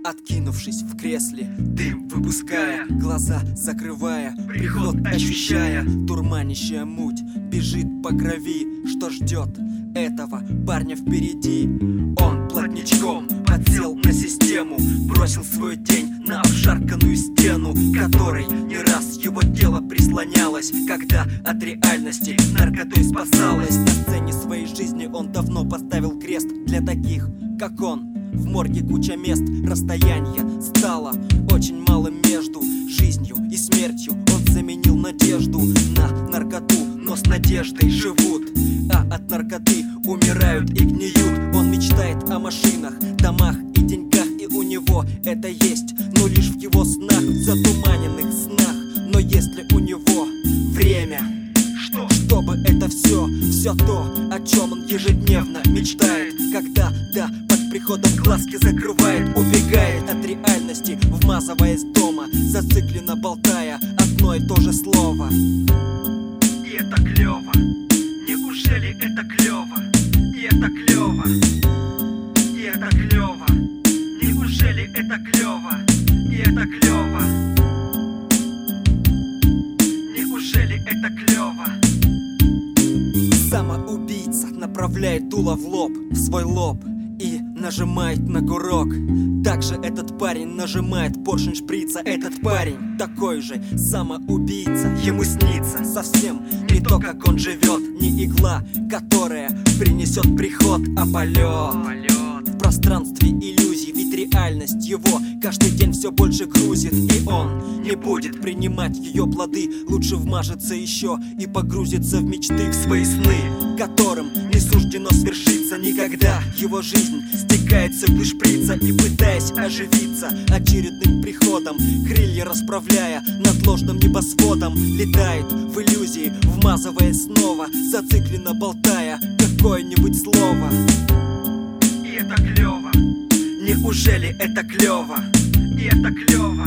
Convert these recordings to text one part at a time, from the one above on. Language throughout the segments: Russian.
откинувшись в кресле, дым выпуская, глаза закрывая, приход ощущая, дурманящая муть бежит по крови. Что ждет этого парня впереди? Он плотничком подсел на систему, бросил свой день на обшарканную стену, которой не раз его тело прислонялось, когда от реальности наркотой спасалось. На сцене своей жизни он давно поставил крест. Для таких, как он, в морге куча мест. Расстояние стало очень малым между жизнью и смертью. Он заменил надежду на наркоту, но с надеждой живут, а от наркоты умирают и гниют. Он мечтает о машинах, домах и деньгах, и у него это есть, но лишь в его снах, затуманенных снах. Но если у него время, чтобы это все то, о чем он ежедневно мечтает, когда под приходом глазки закрывает, убегает от реальности, вмазываясь дома, зацикленно болтая одно и то же слово. И это клево, неужели это клево? И это клево, и это клево, неужели это клево? И это клево, неужели это клево? Самоубийца направляет дуло в лоб, в свой лоб, и нажимает на курок. Также этот парень нажимает поршень шприца. Этот парень такой же самоубийца. Ему снится совсем не то, как он живет, не игла, которая принесет приход, а полет в пространстве иллюзий. Ведь реальность его каждый день все больше грузит, и он не будет принимать ее плоды. Лучше вмажется еще и погрузится в мечты, в свои сны, которым не суждено свершиться никогда. Его жизнь стекает с иглы шприца, и пытаясь оживиться очередным приходом, крылья расправляя над ложным небосводом, летает в иллюзии, вмазываясь снова, зацикленно болтая какое-нибудь слово. И это клево, неужели это клево? и это клево,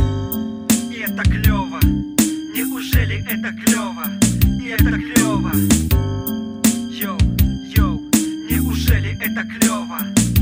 и это клево, неужели это клево? И это клево, йоу, йоу, неужели это клево?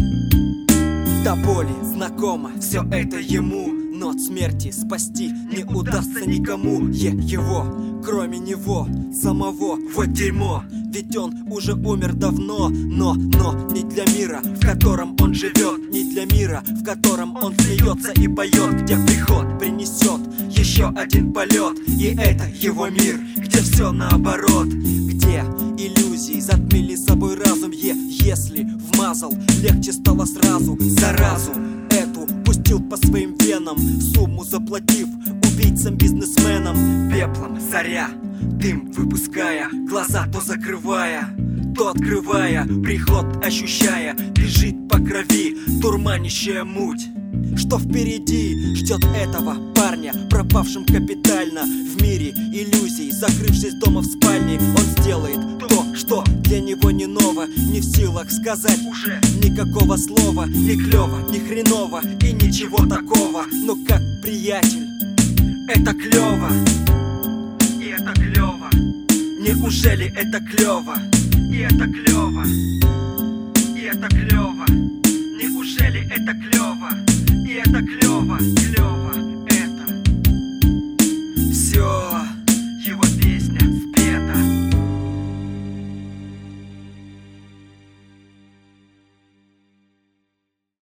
До боли знакомо все это ему, но от смерти спасти не удастся никому. Его, кроме него самого. Вот дерьмо, ведь он уже умер давно. Но не для мира, в котором он живет, не для мира, в котором он смеется и поет, где приход принесет еще один полет. И это его мир, где все наоборот, где иллюзии затмили собой разум. Если вмазал, легче стало сразу. Заразу эту пустил по своим венам, сумму заплатив убийцам-бизнесменам. Пеплом заря, дым выпуская, глаза то закрывая, то открывая, приход ощущая, бежит по крови дурманящая муть. Что впереди ждет этого парня, пропавшим капитально в мире иллюзий, закрывшись дома в спальне? Он сделает то, что для него не ново, не в силах сказать уже никакого слова. Не клево, не хреново и ничего такого, но как приятель это клево. И это клево, неужели это клево? и это клево, и это клево, неужели это клево? И это клево, клево.